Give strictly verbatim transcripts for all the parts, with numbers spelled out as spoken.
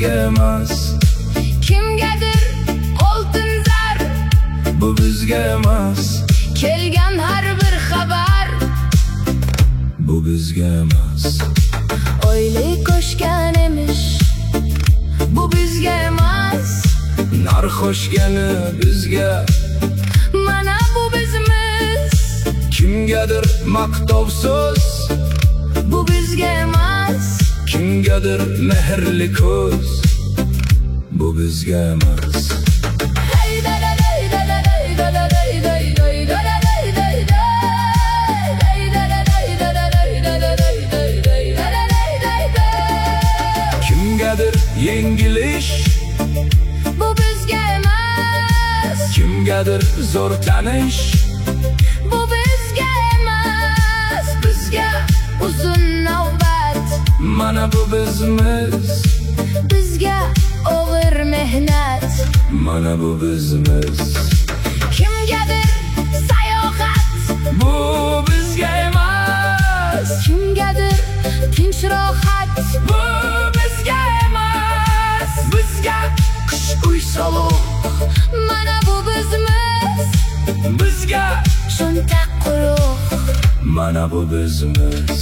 bizga emas. Kimgadir oltin zar, bu bizga emas. kelgan har bir xabar, bu bizga emas. oyli qo'shgan emish, bu bizga emas. Narx oshgani bizga, mana bu bizmiz. kimgadir maqtov so'z, bu bizga emas. kimgadir mehrli ko'z, bu bizga emas. Kimgadir yengilish, bu bizga emas. kimgadir zo'r tanish, bu bizga emas. Bizga uzun navbat, mana bu bizmiz. bizga og'ir mehnat, Mana bu bizmiz. kimgadir sayohat, Bu bizga emas. kimgadir tinch rohat, Bu bizga emas. Bizga qish uy soluq, mana bu bizmiz. bizga Cho'ntak quruq, mana bu bizmiz.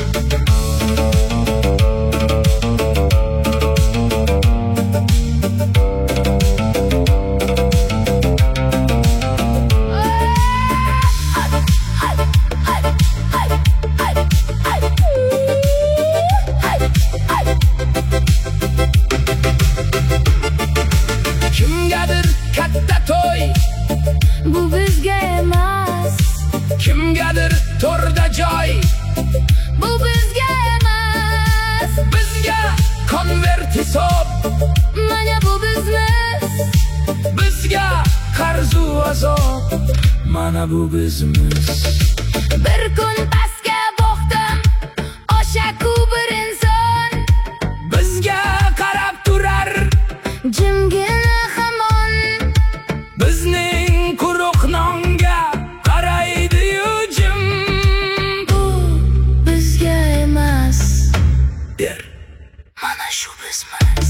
Kimgadir katta to'y, bu bizga emas. kimgadir to'rda joy, Bu bizga emas. bizga konvert hisob, Mana bu bizmiz. bizga qarzu azob, mana bu bizmiz. Bir kun pastga boqdim, osha-ku bir inson, Bizga qarab turar, jimgina hamon. bizning quruq nonga qaraydi-yu jim. Bu bizga emas. Der Mana shu bizmiz.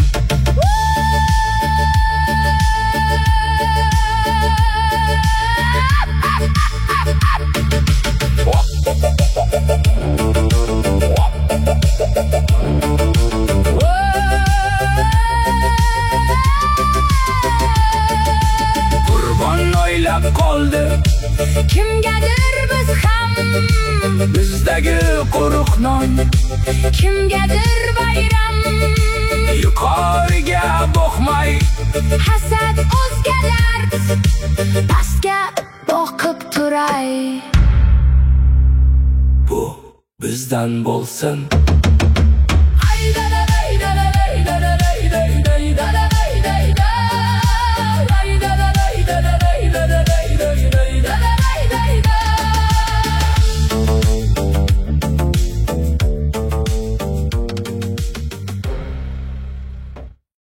Qurbon o'ylab qoldi, Kimgadir biz ham, bizdagi quruq non. kimgadir bayram. Yuqoriga boqmay, Hasad o'zga dard, pastga boqib turay. bu bizdan bo'lsin.